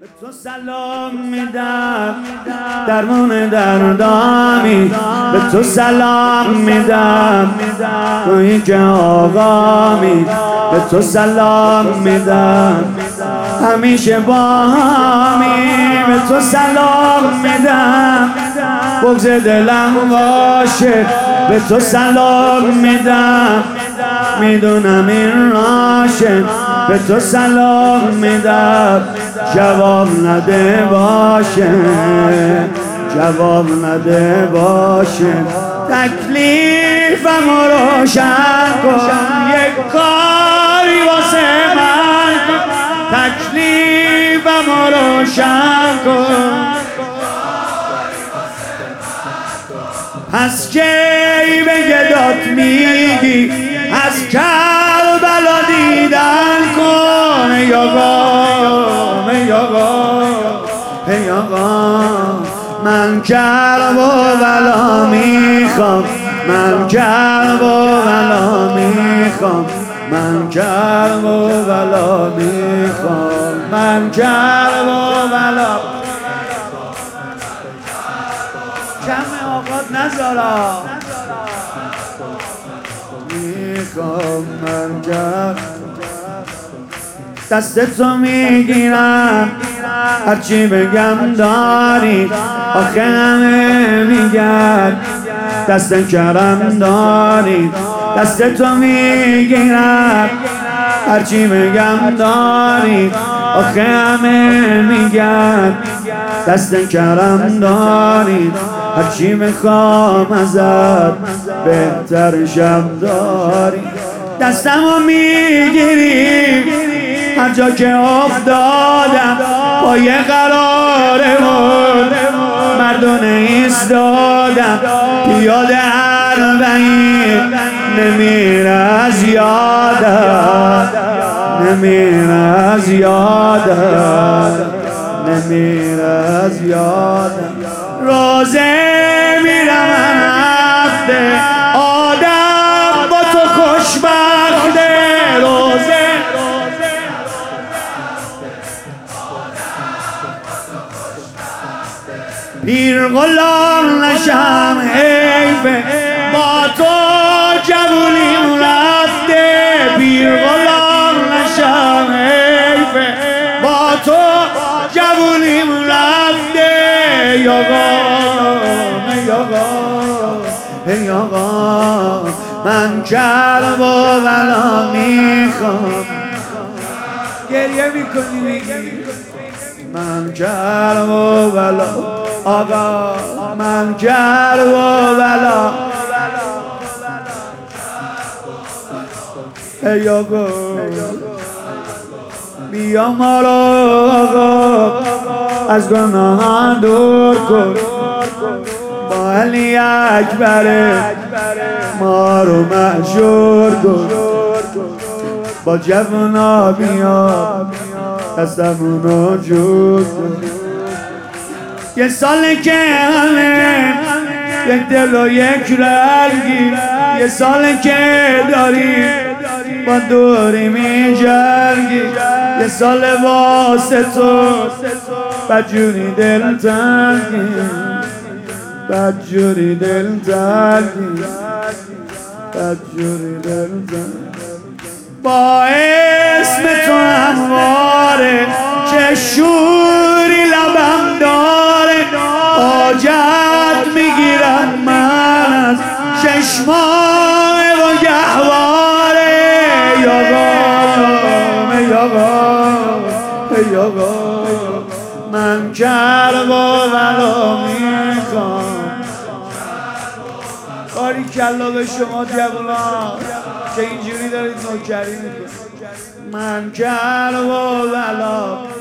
به تو سلام میدم درمون دردامی، به تو سلام میدم تویی که آقامی، به تو سلام میدم همیشه با همی، به تو سلام میدم بغض دلم باشه، به تو سلام میدم میدونم این راشه، به تو سلام میدم جواب نده باشه، جواب نده باشه. تکلیفم روشن کن، یک کاری واسه من کن، تکلیفم روشن کن. پس کی به گدات میگی از کربلا دیدن کن، ای آقا ای آقا ای آقا. من کربلا میخوام، من کربلا میخوام، من کربلا میخوام، من کربلا. جمع آقات نذارا میخوام، من دست تو میگیرم هرچی بگم داری، آخه همه میگن دست کرم داری. دست تو میگیرم هرچی بگم داری، آخه همه میگن دست کرم داری. هرچی میخوام ازت بهتر شب داری. دستمو میگیری هر جا که افتادم، پای قراره بود مردونه ایستادم. پیاده اربعین نمیره از یادم، نمیره از یادم، نمیره از یادم. روزه میرم هفته آدم با تو خوشبخته، روزه پیر غلام نشم حیفه با تو جوونیم رفته، پیر غلام نشم حیفه با تو جوونیم رفته. ای آقا ای آقا ای آقا، من کربلا میخوام. گریه میکنی میگی من کربلا آقا، من کربلا. ای آقا بیا ما رو آقا از گناه دور کن، با علی اکبر ما رو محشور کن. با جوونا بیا دستمونو جور کن. یه ساله که همه یک دل و یک رنگی، یه ساله که داری با دوری می جنگی، یه سال واسه تو بدجوری دل تنگی، بدجوری دل تنگی، بدجوری دل تنگی. با اسم تو همواره چه شوری لبم داره، حاجت میگیرم من از چشمای و گهواره. ای آقا ای آقا ای آقا، من کربلا میخوام. باری کلا به شما جوونا که اینجوری دارید نوکری میکنید. من کربلا